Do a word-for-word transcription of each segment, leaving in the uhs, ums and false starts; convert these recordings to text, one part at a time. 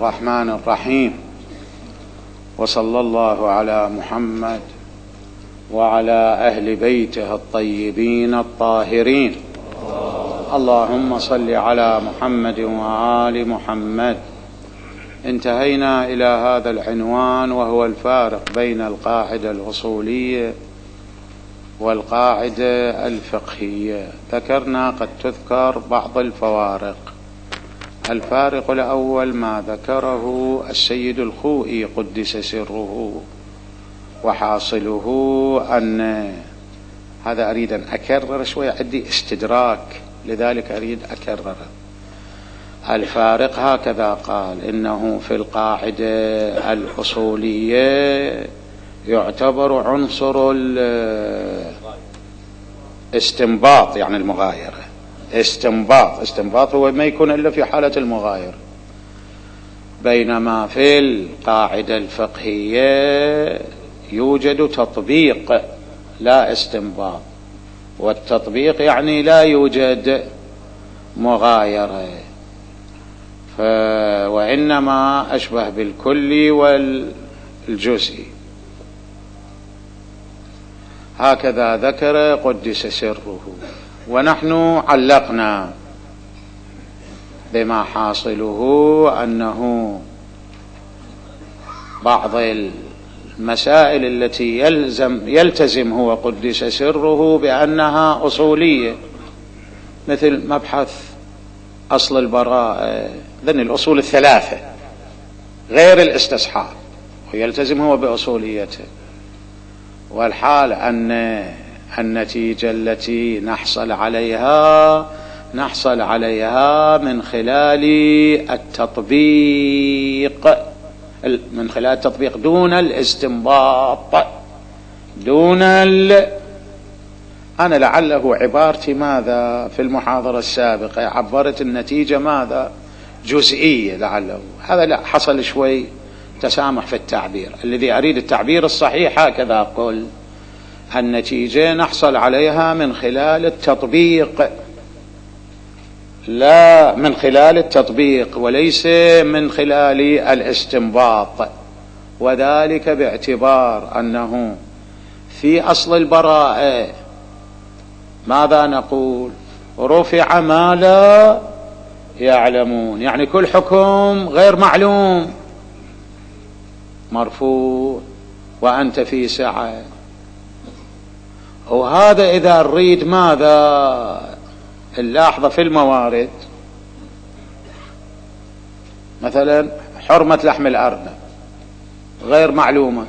الرحمن الرحيم، وصلى الله على محمد وعلى أهل بيته الطيبين الطاهرين. اللهم صل على محمد وآل محمد. انتهينا إلى هذا العنوان، وهو الفارق بين القاعدة الأصولية والقاعدة الفقهية. ذكرنا قد تذكر بعض الفوارق. الفارق الأول ما ذكره السيد الخوئي قدس سره، وحاصله أن هذا أريد أن أكرر شوية، عندي استدراك لذلك أريد أكرر. الفارق هكذا قال: إنه في القاعدة الأصولية يعتبر عنصر الاستنباط، يعني المغايرة. استنباط استنباط هو ما يكون إلا في حالة المغايرة، بينما في القاعدة الفقهية يوجد تطبيق لا استنباط، والتطبيق يعني لا يوجد مغايرة، ف... وإنما أشبه بالكلي والجزئي. هكذا ذكر قدس سره، ونحن علقنا بما حاصله أنه بعض المسائل التي يلزم يلتزم هو قدس سره بأنها أصولية، مثل مبحث أصل البراءة، ذن الأصول الثلاثة غير الاستصحاب، ويلتزم هو بأصوليته. والحال أن النتيجة التي نحصل عليها نحصل عليها من خلال التطبيق، من خلال التطبيق دون الاستنباط، دون ال... أنا لعله عبارتي ماذا في المحاضرة السابقة عبرت النتيجة ماذا جزئية، لعله هذا لا حصل شوي تسامح في التعبير. الذي أريد التعبير الصحيح هكذا أقول: النتيجة نحصل عليها من خلال التطبيق، لا من خلال التطبيق وليس من خلال الاستنباط. وذلك باعتبار أنه في أصل البراءة ماذا نقول؟ رفع ما لا يعلمون، يعني كل حكم غير معلوم مرفوع، وأنت في سعة. وهذا إذا نريد ماذا اللاحظة في الموارد، مثلا حرمة لحم الأرنب غير معلومة،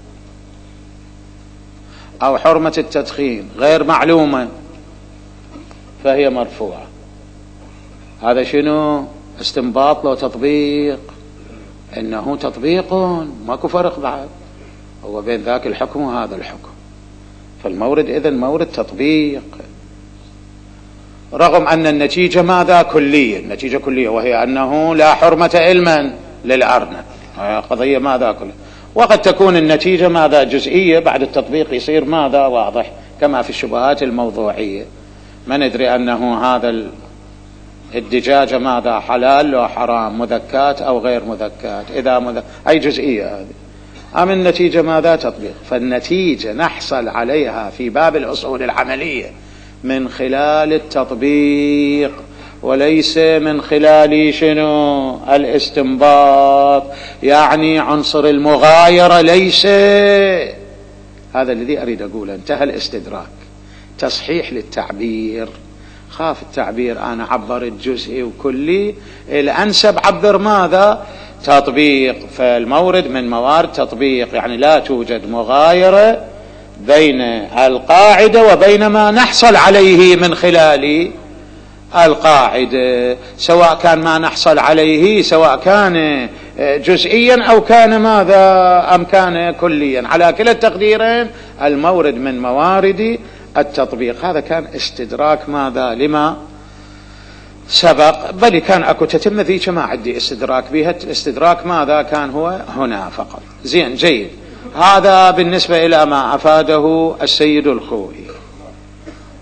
أو حرمة التدخين غير معلومة فهي مرفوعة. هذا شنو؟ استنباط لو تطبيق؟ إنه تطبيق، ماكو فرق بعد هو بين ذاك الحكم وهذا الحكم. فالمورد إذن مورد تطبيق، رغم أن النتيجة ماذا كلية، النتيجة كلية، وهي أنه لا حرمة علما للأرنب، قضية ماذا كلية. وقد تكون النتيجة ماذا جزئية، بعد التطبيق يصير ماذا واضح، كما في الشبهات الموضوعية. ما ندري أنه هذا الدجاجة ماذا حلال أو حرام، مذكات أو غير مذكات، إذا مذك... أي جزئية هذه. أم النتيجة ماذا تطبيق. فالنتيجة نحصل عليها في باب الأصول العملية من خلال التطبيق، وليس من خلال شنو الاستنباط، يعني عنصر المغايرة ليس. هذا الذي أريد أقوله. انتهى الاستدراك، تصحيح للتعبير. خاف التعبير أنا عبرت جزئي وكلي، الأنسب عبر ماذا تطبيق. فالمورد من موارد تطبيق، يعني لا توجد مغايرة بين القاعدة وبين ما نحصل عليه من خلال القاعدة، سواء كان ما نحصل عليه سواء كان جزئيا أو كان ماذا أم كان كليا. على كلا التقديرين المورد من موارد التطبيق. هذا كان استدراك ماذا لما سبق، بل كان أكو تتم ذيك ما عندي استدراك بها. استدراك ماذا كان هو هنا فقط. زين جيد. هذا بالنسبة إلى ما أفاده السيد الخوئي.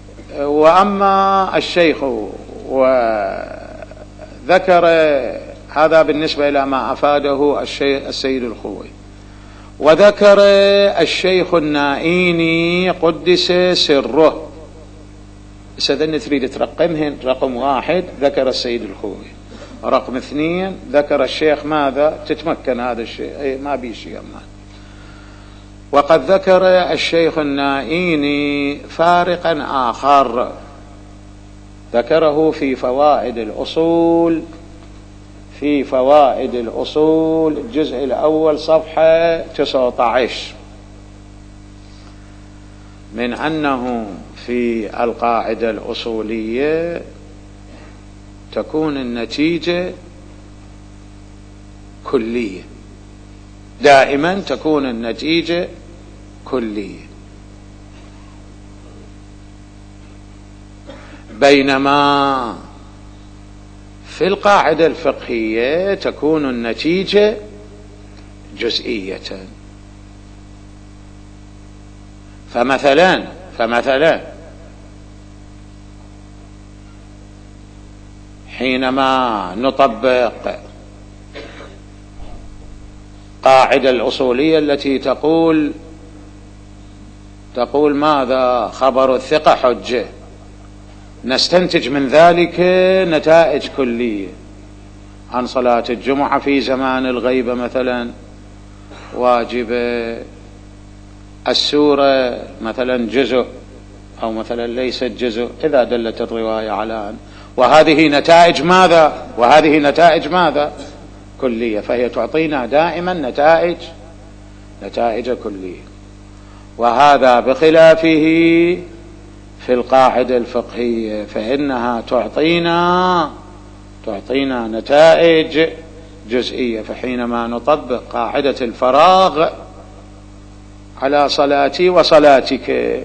وأما الشيخ وذكر هذا بالنسبة إلى ما أفاده السيد الخوي. وذكر الشيخ النائيني قدس سره، إذا تريد ترقمهن، رقم واحد ذكر السيد الخوي، رقم اثنين ذكر الشيخ ماذا، تتمكن هذا الشيء، أي ما بي شيء ما. وقد ذكر الشيخ النائيني فارقا آخر ذكره في فوائد الأصول، في فوائد الأصول الجزء الأول صفحة تسعة عشر، من أنه في القاعدة الأصولية تكون النتيجة كلية، دائما تكون النتيجة كلية، بينما في القاعدة الفقهية تكون النتيجة جزئية. فمثلا فمثلا حينما نطبق قاعدة الأصولية التي تقول تقول ماذا، خبر الثقة حجة، نستنتج من ذلك نتائج كلية عن صلاة الجمعة في زمان الغيبة مثلا واجبة، السورة مثلا جزء أو مثلا ليست جزء إذا دلت الرواية على أن، وهذه نتائج ماذا، وهذه نتائج ماذا كلية، فهي تعطينا دائما نتائج نتائج كلية. وهذا بخلافه في القاعدة الفقهية، فإنها تعطينا تعطينا نتائج جزئية. فحينما نطبق قاعدة الفراغ على صلاتي وصلاتك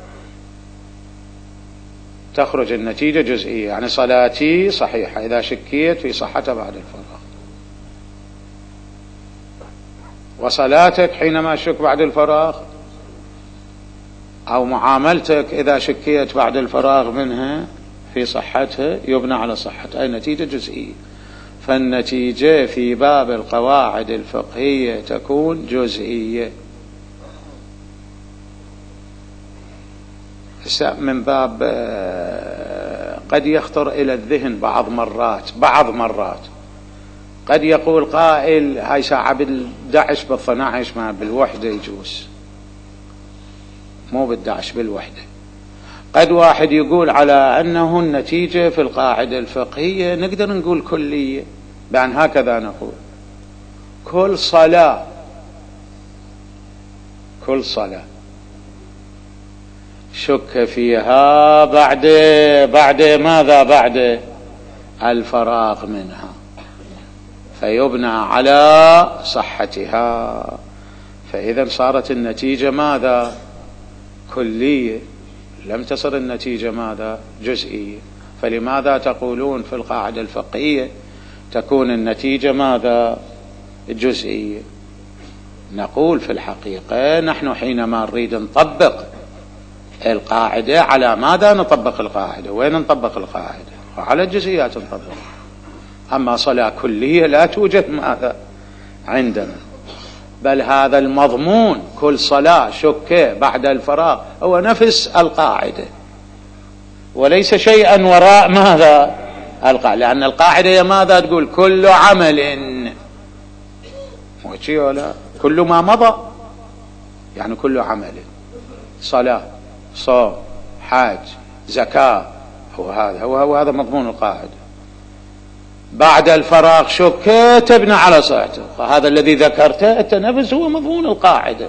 تخرج النتيجة جزئية، يعني صلاتي صحيحة إذا شكيت في صحتها بعد الفراغ، وصلاتك حينما شك بعد الفراغ، أو معاملتك إذا شكيت بعد الفراغ منها في صحتها يبنى على صحتها، أي نتيجة جزئية. فالنتيجة في باب القواعد الفقهية تكون جزئية. من باب قد يخطر إلى الذهن بعض مرات بعض مرات قد يقول قائل هاي ساعة بالدعش بالثناعش ما بالوحدة يجوز، مو بالدعش بالوحدة. قد واحد يقول على أنه النتيجة في القاعدة الفقهية نقدر نقول كلية، بأن هكذا نقول كل صلاة كل صلاة شك فيها بعد بعد ماذا بعد الفراغ منها فيبنى على صحتها، فإذا صارت النتيجة ماذا كلية، لم تصل النتيجة ماذا جزئية. فلماذا تقولون في القاعدة الفقهية تكون النتيجة ماذا جزئية؟ نقول في الحقيقة نحن حينما نريد نطبق القاعدة على ماذا نطبق القاعدة، وين نطبق القاعدة؟ وعلى الجزئيات نطبق. أما صلاة كلية لا توجد ماذا عندنا، بل هذا المضمون كل صلاة شك بعد الفراغ هو نفس القاعدة وليس شيئا وراء ماذا القاعدة، لأن القاعدة هي ماذا تقول كل عمل موشي ولا كل ما مضى، يعني كل عمل، صلاة صوم حاج زكاة، هو هذا هو, هو هذا مضمون القاعدة. بعد الفراغ شك تبنى على صحته، فهذا الذي ذكرته التنفس هو مضمون القاعدة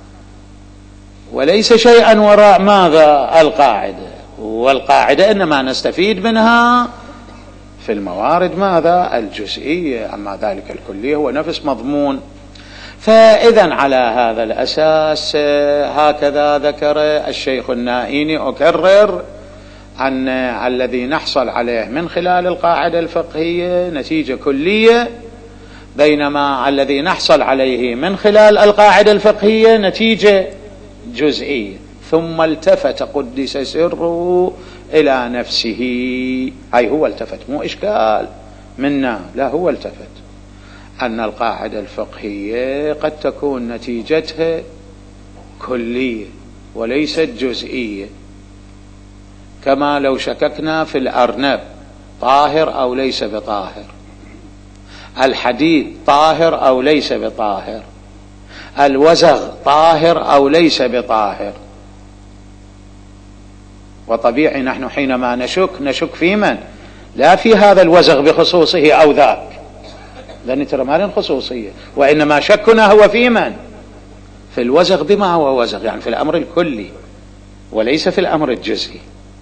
وليس شيئا وراء ماذا القاعدة. والقاعدة إنما نستفيد منها في الموارد ماذا الجزئية، أما ذلك الكلية هو نفس مضمون. فإذا على هذا الأساس هكذا ذكر الشيخ النائيني، أكرر أن الذي نحصل عليه من خلال القاعدة الفقهية نتيجة كلية، بينما الذي نحصل عليه من خلال القاعدة الفقهية نتيجة جزئية. ثم التفت قدس سره إلى نفسه، أي هو التفت، مو إشكال منا، لا هو التفت أن القاعدة الفقهية قد تكون نتيجتها كلية وليست جزئية، كما لو شككنا في الأرنب طاهر أو ليس بطاهر، الحديد طاهر أو ليس بطاهر، الوزغ طاهر أو ليس بطاهر. وطبيعي نحن حينما نشك نشك في من؟ لا في هذا الوزغ بخصوصه أو ذاك، لأن ترى ما لنا خصوصية، وإنما شكنا هو في من؟ في الوزغ بما هو وزغ، يعني في الأمر الكلي وليس في الأمر الجزئي.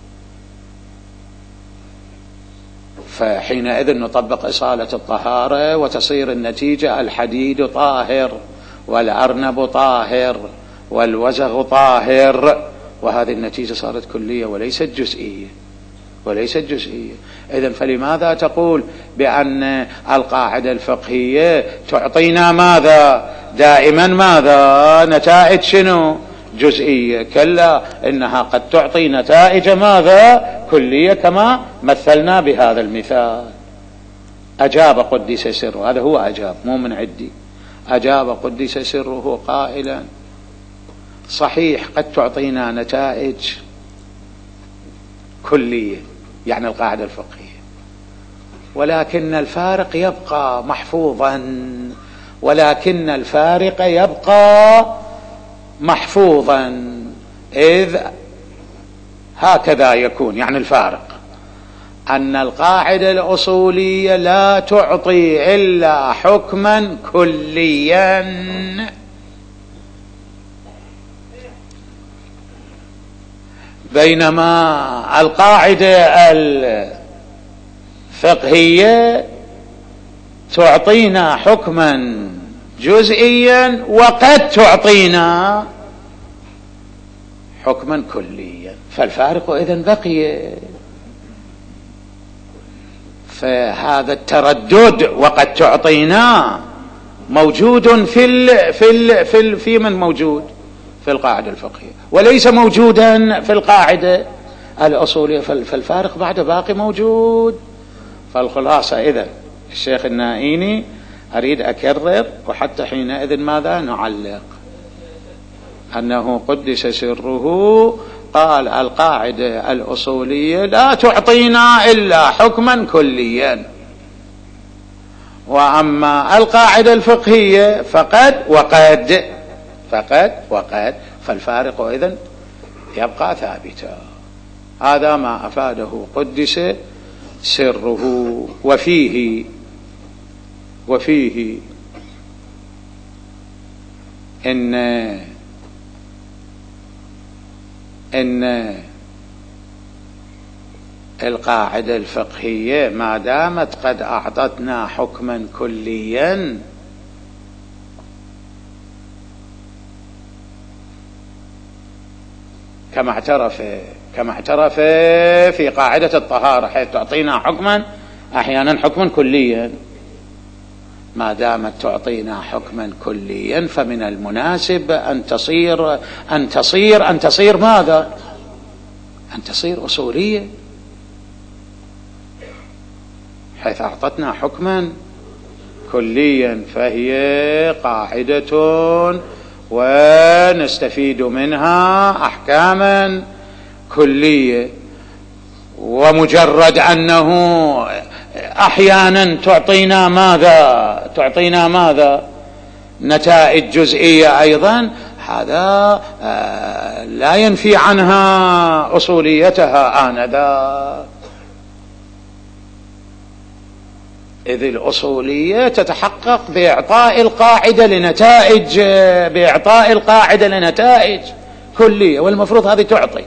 فحينئذ نطبق إصالة الطهارة وتصير النتيجة الحديد طاهر والأرنب طاهر والوزغ طاهر، وهذه النتيجة صارت كلية وليست جزئية وليست جزئية. إذن فلماذا تقول بأن القاعدة الفقهية تعطينا ماذا؟ دائما ماذا؟ نتائج شنو؟ جزئية. كلا، إنها قد تعطي نتائج ماذا؟ كلية، كما مثلنا بهذا المثال. أجاب قدس سره، هذا هو أجاب مو من عدي، أجاب قدس سره قائلا: صحيح قد تعطينا نتائج كلية، يعني القاعدة الفقهية، ولكن الفارق يبقى محفوظا، ولكن الفارق يبقى محفوظا إذ هكذا يكون. يعني الفارق أن القاعدة الأصولية لا تعطي إلا حكما كليا، بينما القاعدة الفقهية تعطينا حكما جزئيا وقد تعطينا حكما كليا. فالفارق إذن بقي. فهذا التردد وقد تعطينا موجود في ال في ال في ال في من موجود في القاعدة الفقهية، وليس موجودا في القاعدة الأصولية. فالفارق بعد باقي موجود. فالخلاصة إذن الشيخ النائيني أريد أكرر، وحتى حينئذ ماذا نعلق؟ أنه قدس سره قال القاعدة الأصولية لا تعطينا إلا حكما كليا، وأما القاعدة الفقهية فقد وقد فقد وقد فالفارق إذن يبقى ثابتا. هذا ما أفاده قدس سره. وفيه وفيه إن إن القاعدة الفقهية ما دامت قد أعطتنا حكما كليا كما اعترف كما اعترف في قاعدة الطهارة، حيث تعطينا حكما أحيانا حكما كليا، ما دامت تعطينا حكما كليا فمن المناسب أن تصير أن تصير أن تصير ماذا؟ أن تصير أصولية، حيث أعطتنا حكما كليا فهي قاعدة ونستفيد منها أحكاما كلية. ومجرد أنه أحيانا تعطينا ماذا؟ تعطينا ماذا؟ نتائج جزئية أيضا، هذا لا ينفي عنها أصوليتها آنذاك، إذ الأصولية تتحقق بإعطاء القاعدة لنتائج بإعطاء القاعدة لنتائج كلية، والمفروض هذه تعطي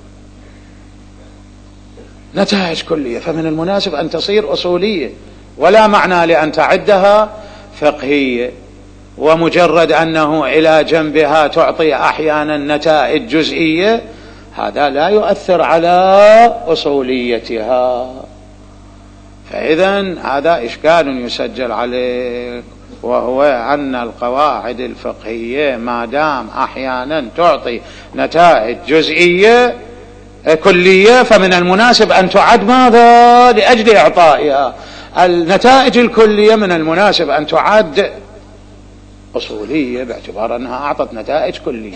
نتائج كلية، فمن المناسب أن تصير أصولية، ولا معنى لأن تعدها فقهية. ومجرد أنه إلى جنبها تعطي أحيانا نتائج جزئية، هذا لا يؤثر على أصوليتها. فإذن هذا إشكال يسجل عليه، وهو أن القواعد الفقهية ما دام أحيانا تعطي نتائج جزئية كلية فمن المناسب أن تعد ماذا؟ لأجل إعطائها. النتائج الكلية من المناسب أن تعد أصولية باعتبار أنها أعطت نتائج كلية.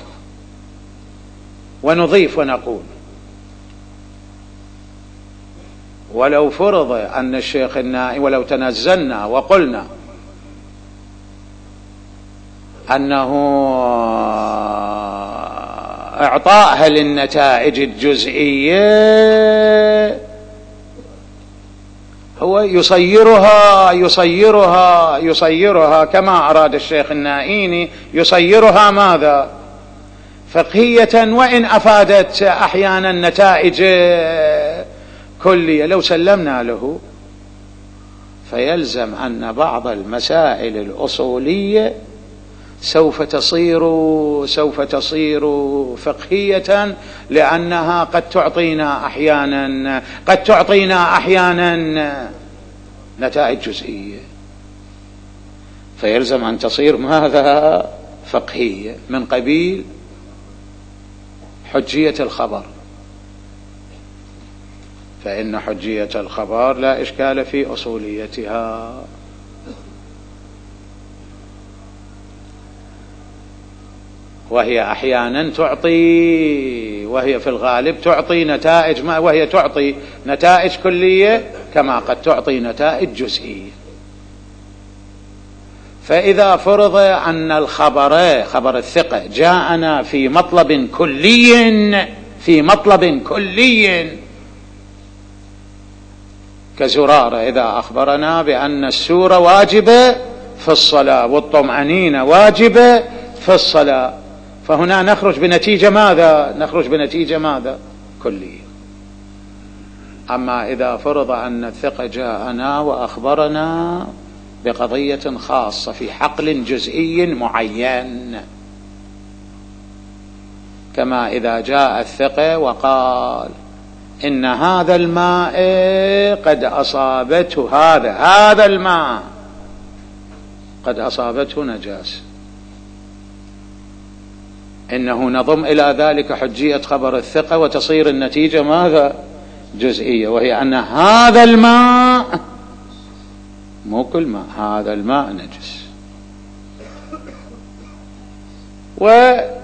ونضيف ونقول ولو فرض أن الشيخ النائي، ولو تنزلنا وقلنا أنه إعطائها للنتائج الجزئية هو يصيرها يصيرها يصيرها كما أراد الشيخ النائيني، يصيرها ماذا؟ فقهية، وإن أفادت أحيانا نتائج كلية. لو سلمنا له فيلزم أن بعض المسائل الأصولية سوف تصير سوف تصير فقهية، لأنها قد تعطينا أحيانا قد تعطينا أحيانا نتائج جزئية، فيلزم أن تصير ماذا؟ فقهية، من قبيل حجية الخبر. فإن حجية الخبر لا إشكال في أصوليتها. وهي أحيانا تعطي، وهي في الغالب تعطي نتائج، ما وهي تعطي نتائج كلية كما قد تعطي نتائج جزئية. فإذا فرض أن الخبر خبر الثقة جاءنا في مطلب كلي في مطلب كلي كزرارة إذا أخبرنا بأن السورة واجبة في الصلاة والطمأنينة واجبة في الصلاة، فهنا نخرج بنتيجة ماذا؟ نخرج بنتيجة ماذا؟ كلية. أما إذا فرض أن الثقة جاءنا وأخبرنا بقضية خاصة في حقل جزئي معين، كما إذا جاء الثقة وقال إن هذا الماء قد أصابته هذا هذا الماء قد أصابته نجاسة، إنه نضم إلى ذلك حجية خبر الثقة وتصير النتيجة ماذا؟ جزئية، وهي أن هذا الماء مو كل ماء، هذا الماء نجس. وعلى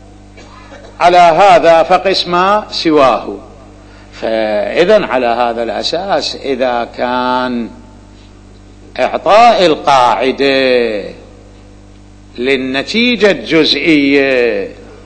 هذا فقس ما سواه. فإذن على هذا الأساس إذا كان إعطاء القاعدة للنتيجة الجزئية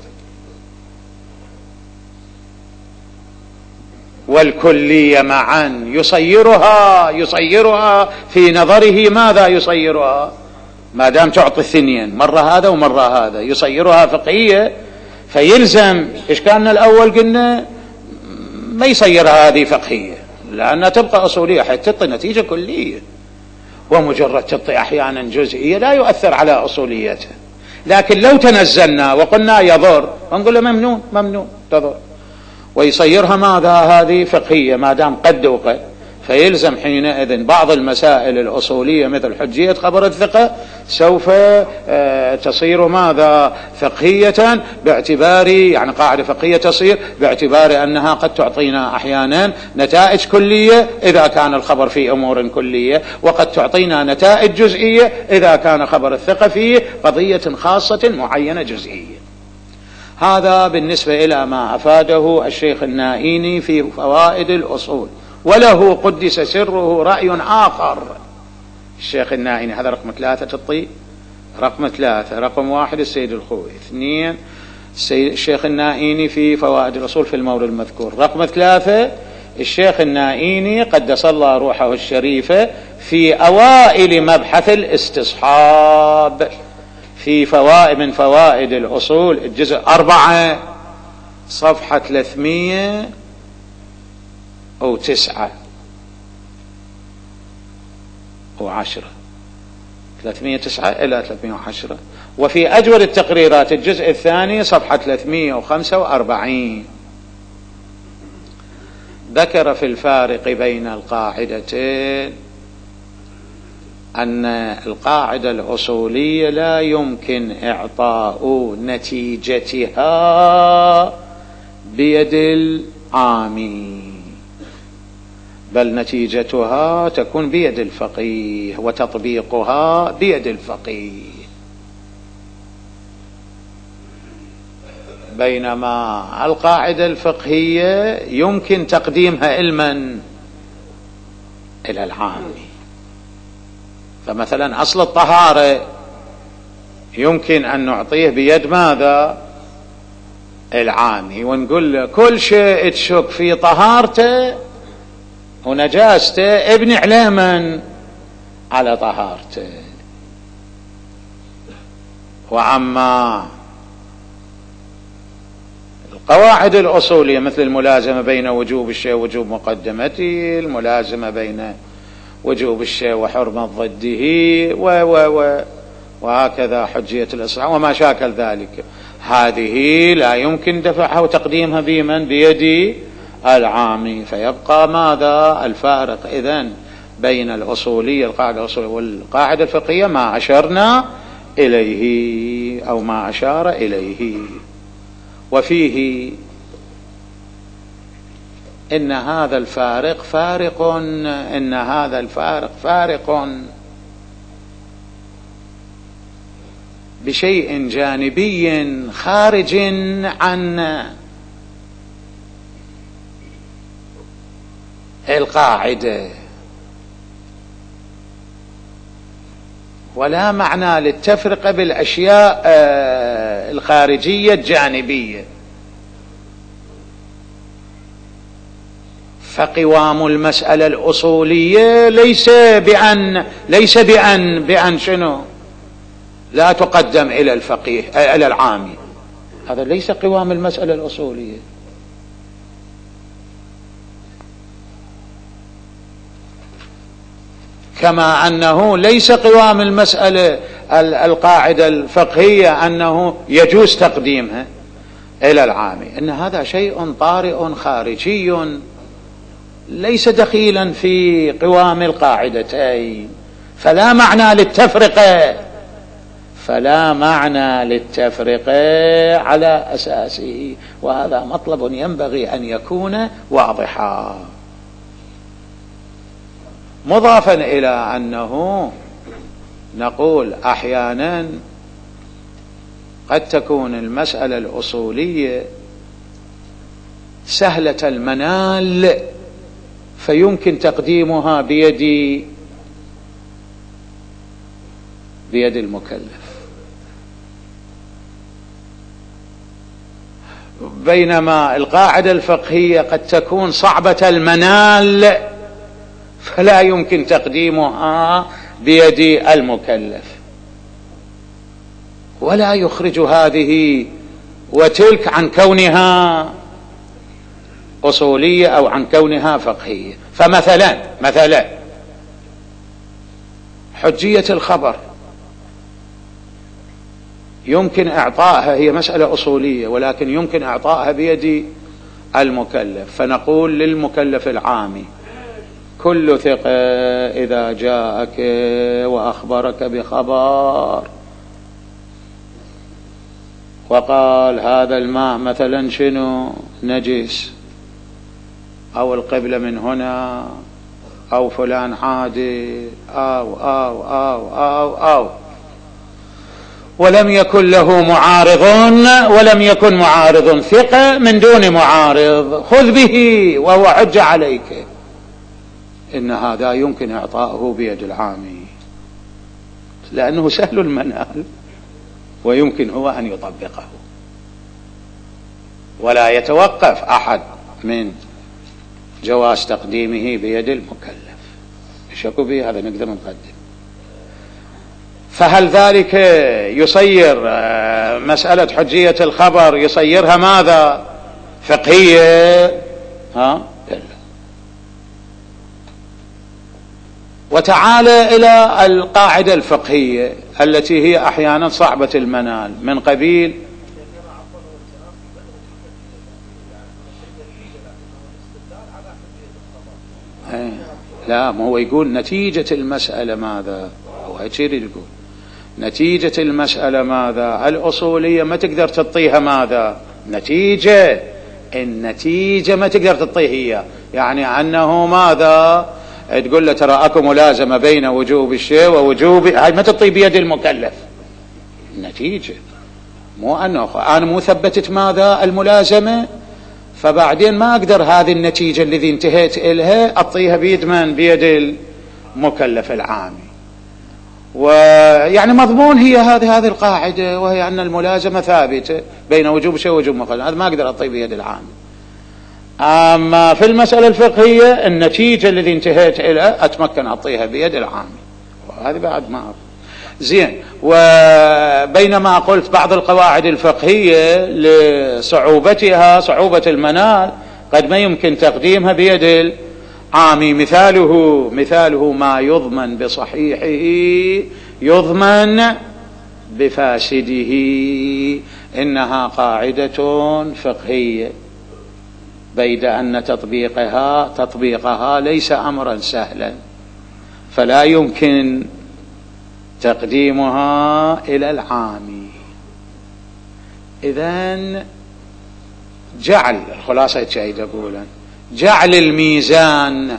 والكلية معا يصيرها يصيرها في نظره ماذا يصيرها؟ ما دام تعطي الثنين مرة هذا ومرة هذا يصيرها فقهية، فيلزم إشكالنا الأول قلنا ما يصيرها هذه فقهية، لأنها تبقى أصولية حتى تعطي نتيجة كلية، ومجرد تعطي أحيانا جزئية لا يؤثر على أصوليتها. لكن لو تنزلنا وقلنا يضر ونقول له ممنوع ممنوع تضر، ويصيرها ماذا؟ هذه فقهية ما دام قد وقد، فيلزم حينئذ بعض المسائل الأصولية مثل حجية خبر الثقة سوف تصير ماذا؟ فقهية، باعتبار يعني قاعدة فقهية تصير باعتبار أنها قد تعطينا أحيانا نتائج كلية إذا كان الخبر في أمور كلية، وقد تعطينا نتائج جزئية إذا كان خبر الثقة في قضية خاصة معينة جزئية. هذا بالنسبة إلى ما أفاده الشيخ النائيني في فوائد الأصول. وله قدس سره رأي آخر الشيخ النائيني، هذا رقم ثلاثة تطي رقم ثلاثة، رقم واحد السيد الخوي، اثنين الشيخ النائيني في فوائد الأصول في المورد المذكور، رقم ثلاثة الشيخ النائيني قدس الله روحه الشريفة في أوائل مبحث الاستصحاب في فوائد من فوائد الأصول الجزء أربعة صفحة ثلاثمية أو تسعة أو عشرة، ثلاثمية تسعة إلى ثلاثمية وعشرة. وفي أجود التقريرات الجزء الثاني صفحة ثلاثمية وخمسة وأربعين ذكر في الفارق بين القاعدتين أن القاعدة الأصولية لا يمكن إعطاء نتيجتها بيد العامي، بل نتيجتها تكون بيد الفقيه وتطبيقها بيد الفقيه. بينما القاعدة الفقهية يمكن تقديمها علما إلى العامي. فمثلا أصل الطهارة يمكن أن نعطيه بيد ماذا؟ العامي، ونقول له كل شيء تشك في طهارته ونجاسته ابني عليه من؟ على طهارته. وعما القواعد الأصولية مثل الملازمة بين وجوب الشيء ووجوب مقدمته، الملازمة بين وجوب الشيء وحرمة ضده، و و و وهكذا حجية الإصلاح وما شاكل ذلك، هذه لا يمكن دفعها وتقديمها بمن؟ بيد العامي. فيبقى ماذا؟ الفارق إذن بين الأصولية القاعدة الأصولية والقاعدة الفقهية ما أشرنا إليه أو ما أشار إليه. وفيه إن هذا الفارق فارق إن هذا الفارق فارق بشيء جانبي خارج عن القاعدة، ولا معنى للتفرقة بالأشياء الخارجية الجانبية. فقوام المسألة الأصولية ليس بأن ليس بأن بأن شنو؟ لا تقدم إلى الفقيه إلى العامي، هذا ليس قوام المسألة الأصولية. كما أنه ليس قوام المسألة القاعدة الفقهية أنه يجوز تقديمها إلى العامي، إن هذا شيء طارئ خارجي ليس دخيلا في قوام القاعدتين. فلا معنى للتفرقة فلا معنى للتفرقة على أساسه، وهذا مطلب ينبغي أن يكون واضحا. مضافا إلى أنه نقول أحيانا قد تكون المسألة الأصولية سهلة المنال فيمكن تقديمها بيد بيد المكلف، بينما القاعدة الفقهية قد تكون صعبة المنال فلا يمكن تقديمها بيد المكلف، ولا يخرج هذه وتلك عن كونها أصولية أو عن كونها فقهية. فمثلا مثلا حجية الخبر يمكن إعطائها، هي مسألة أصولية ولكن يمكن إعطائها بيد المكلف. فنقول للمكلف العامي كل ثقة إذا جاءك وأخبرك بخبر وقال هذا الماء مثلا شنو نجس أو القبلة من هنا أو فلان عادل أو أو أو أو أو ولم يكن له معارض ولم يكن معارض ثقة من دون معارض، خذ به وهو حجة عليك، إن هذا يمكن إعطاؤه بيد العامي لأنه سهل المنال ويمكن هو أن يطبقه، ولا يتوقف أحد من جواز تقديمه بيد المكلف. شكوا به هذا نقدر نقدم. فهل ذلك يصير مسألة حجية الخبر يصيرها ماذا؟ فقهية؟ ها؟ لا. وتعالى إلى القاعدة الفقهية التي هي أحيانا صعبة المنال من قبيل لا، ما هو يقول نتيجة المسألة ماذا؟ هو هيك يقول نتيجة المسألة ماذا؟ الأصولية ما تقدر تعطيها ماذا؟ نتيجة، النتيجة ما تقدر تطيه هي، يعني أنه ماذا تقول له ترى أكو ملازمة بين وجوب الشيء ووجوب، هاي ما تطي بيد المكلف النتيجة، مو أنه أنا مو ثبتت ماذا الملازمة فبعدين ما أقدر هذه النتيجة الذي انتهيت إلها أطيها بيد من؟ بيد المكلف العامي. ويعني مضمون هي هذه هذه القاعدة، وهي أن الملازمة ثابتة بين وجوب شيء ووجوب مخالف، هذا ما أقدر أطي بيد العامي. أما في المسألة الفقهية النتيجة الذي انتهيت إليها أتمكن أعطيها بيد العامي، وهذه بعد ما أعرف زين. وبينما قلت بعض القواعد الفقهية لصعوبتها صعوبة المنال قد ما يمكن تقديمها بيد العامي، مثاله مثاله ما يضمن بصحيحه يضمن بفاسده، إنها قاعدة فقهية بيد أن تطبيقها تطبيقها ليس أمرا سهلا، فلا يمكن تقديمها إلى العامي. إذن جعل الخلاصة شيء يقولا جعل الميزان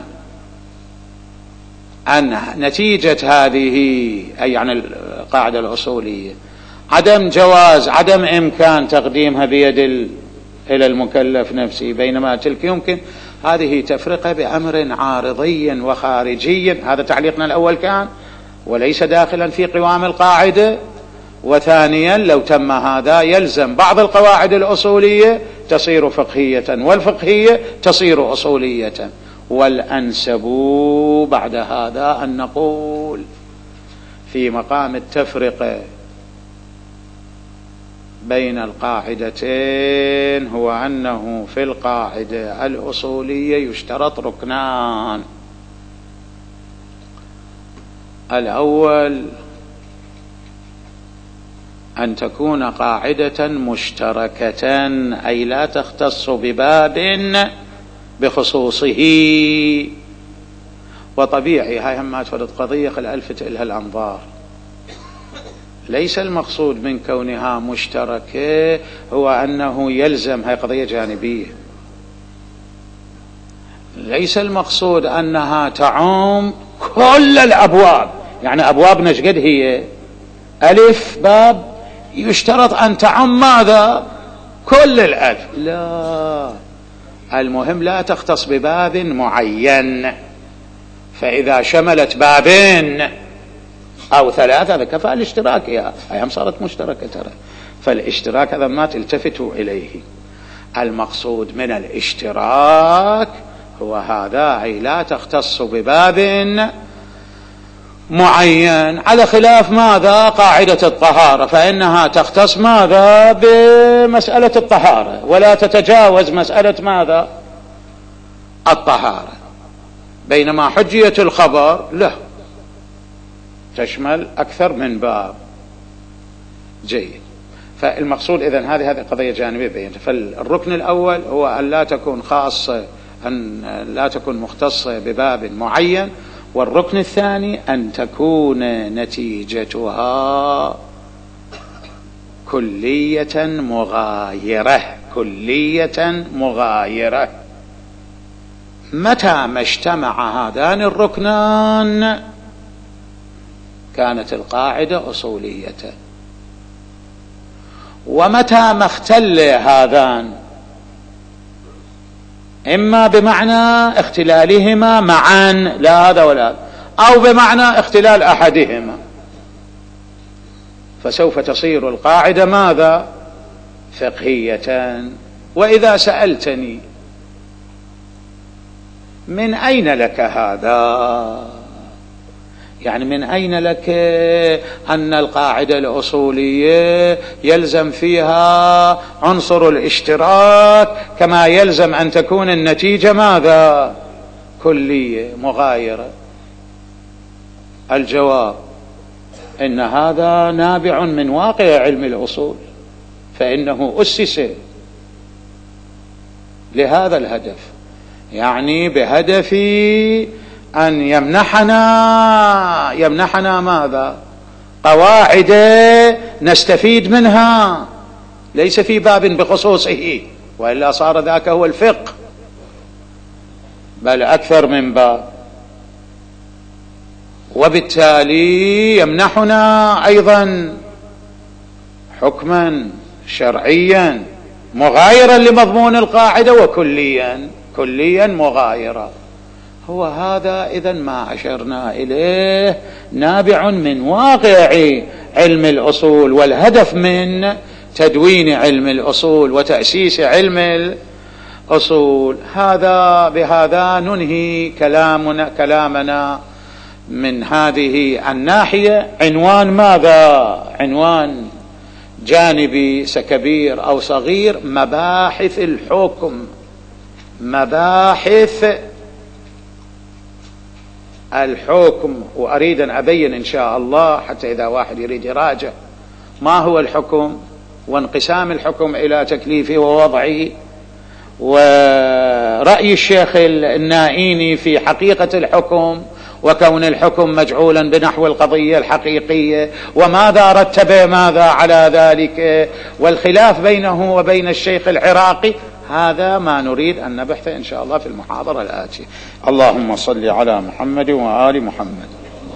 أن نتيجة هذه أي يعني القاعدة الأصولية عدم جواز عدم إمكان تقديمها بيد إلى المكلف نفسه، بينما تلك يمكن. هذه تفرقة بأمر عارضي وخارجي، هذا تعليقنا الأول كان وليس داخلا في قوام القاعدة. وثانيا لو تم هذا يلزم بعض القواعد الأصولية تصير فقهية والفقهية تصير أصولية، والأنسب بعد هذا أن نقول في مقام التفرقة بين القاعدتين هو أنه في القاعدة الأصولية يشترط ركنان: الأول أن تكون قاعدة مشتركة أي لا تختص بباب بخصوصه. وطبيعي هاي هم تفرض قضية خل ألفت إلها الأنظار، ليس المقصود من كونها مشتركة هو أنه يلزم، هاي قضية جانبية، ليس المقصود أنها تعم كل الأبواب. يعني أبوابنا شقد هي ألف باب، يشترط أن تعم ماذا؟ كل الألف؟ لا، المهم لا تختص بباب معين، فإذا شملت بابين أو ثلاثة هذا كفى الاشتراك، هي هم صارت مشتركة ترى، فالاشتراك هذا ما تلتفتوا إليه. المقصود من الاشتراك هو هذا، أي لا تختص بباب معين، على خلاف ماذا؟ قاعدة الطهارة، فإنها تختص ماذا؟ بمسألة الطهارة ولا تتجاوز مسألة ماذا؟ الطهارة، بينما حجية الخبر له تشمل أكثر من باب. جيد. فالمقصود إذن هذه هذه قضية جانبية بينت. فالركن الأول هو أن لا تكون خاصة، أن لا تكون مختصة بباب معين، والركن الثاني أن تكون نتيجتها كلية مغايرة، كلية مغايرة. متى ما اجتمع هذان الركنان كانت القاعدة أصولية، ومتى ما اختل هذان إما بمعنى اختلالهما معا لا هذا ولا، أو بمعنى اختلال أحدهما، فسوف تصير القاعدة ماذا؟ فقهية. وإذا سألتني من أين لك هذا؟ يعني من أين لك أن القاعدة الأصولية يلزم فيها عنصر الاشتراك كما يلزم أن تكون النتيجة ماذا؟ كلية مغايرة. الجواب إن هذا نابع من واقع علم الأصول، فإنه أسس لهذا الهدف، يعني بهدف أن يمنحنا يمنحنا ماذا؟ قواعد نستفيد منها، ليس في باب بخصوصه، وإلا صار ذاك هو الفقه، بل أكثر من باب. وبالتالي يمنحنا أيضا حكما شرعيا مغايرا لمضمون القاعدة، وكليا كليا مغايرا. هو هذا إذن ما أشرنا إليه نابع من واقع علم الأصول، والهدف من تدوين علم الأصول وتأسيس علم الأصول. هذا بهذا ننهي كلامنا كلامنا من هذه الناحية. عنوان ماذا؟ عنوان جانبي سكبير أو صغير: مباحث الحكم. مباحث الحكم. وأريد أن أبين إن شاء الله حتى إذا واحد يريد يراجع ما هو الحكم وانقسام الحكم إلى تكليفه ووضعه، ورأي الشيخ النائيني في حقيقة الحكم وكون الحكم مجعولا بنحو القضية الحقيقية، وماذا رتب ماذا على ذلك، والخلاف بينه وبين الشيخ العراقي. هذا ما نريد أن نبحث إن شاء الله في المحاضرة الآتية. اللهم صل على محمد وآل محمد.